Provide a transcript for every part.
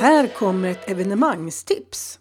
Här kommer ett evenemangstips.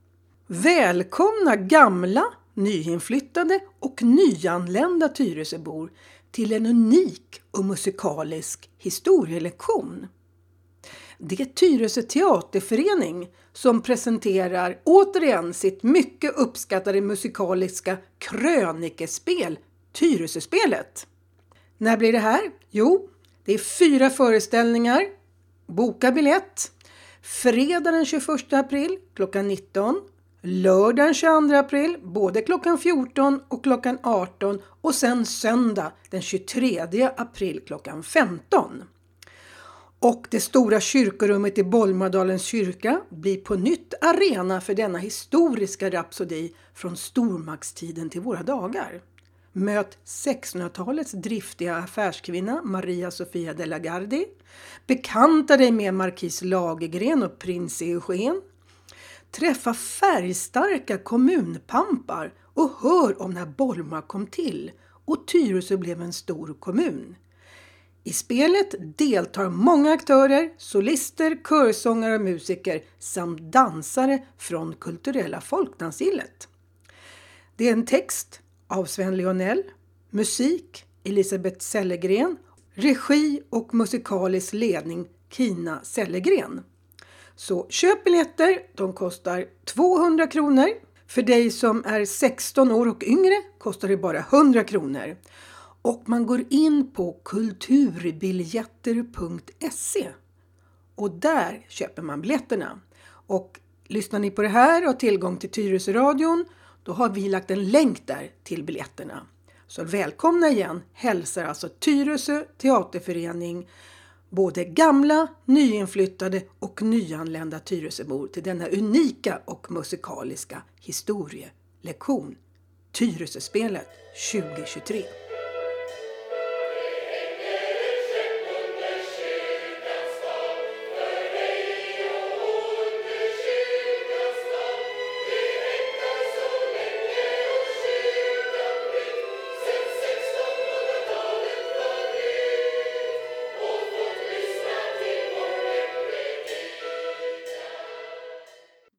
Välkomna gamla, nyinflyttade och nyanlända Tyresöbor till en unik och musikalisk historielektion. Det är Tyresö teaterförening som presenterar återigen sitt mycket uppskattade musikaliska krönikespel, Tyresöspelet. När blir det här? Jo, det är 4 föreställningar. Boka biljett. Fredag den 21 april klockan 19. Lördag den 22 april både klockan 14 och klockan 18. Och sen söndag den 23 april klockan 15. Och det stora kyrkorummet i Bolmadalens kyrka blir på nytt arena för denna historiska rapsodi från stormaktstiden till våra dagar. Möt 1600-talets driftiga affärskvinna Maria Sofia de la Gardie. Bekanta dig med markis Lagergren och prins Eugen. Träffa färgstarka kommunpampar och hör om när Bolma kom till och Tyresö blev en stor kommun. I spelet deltar många aktörer, solister, körsångare och musiker samt dansare från kulturella folkdansgillet. Det är en text av Sven Leonell, musik Elisabeth Sellegren, regi och musikalisk ledning Kina Sellegren. Så köp biljetter, de kostar 200 kronor. För dig som är 16 år och yngre kostar det bara 100 kronor. Och man går in på kulturbiljetter.se och där köper man biljetterna. Och lyssnar ni på det här och har tillgång till Tyresöradion, då har vi lagt en länk där till biljetterna. Så välkomna igen, hälsar alltså Tyresö teaterförening både gamla, nyinflyttade och nyanlända Tyresöbor till denna unika och musikaliska historielektion. Tyresöspelet 2023.